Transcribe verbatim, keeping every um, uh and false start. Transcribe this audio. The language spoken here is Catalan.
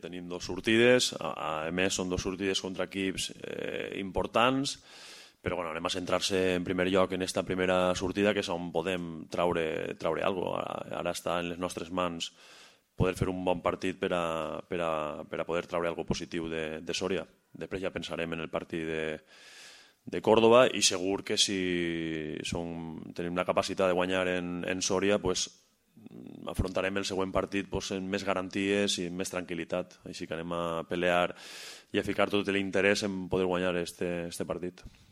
Tenim dos sortides, a, a més són dos sortides contra equips eh, importants, però bueno, anem a centrar-se en primer lloc en esta primera sortida, que és on podem traure, traure alguna cosa. Ara, ara està en les nostres mans poder fer un bon partit per a, per a, per a poder traure alguna positiu de, de Sòria. Després ja pensarem en el partit de, de Córdoba i segur que si som, tenim la capacitat de guanyar en, en Sòria, pues, afrontarem el següent partit pues, amb més garanties i més tranquil·litat. Així que anem a pelear i a ficar tot l'interès en poder guanyar este, este partit.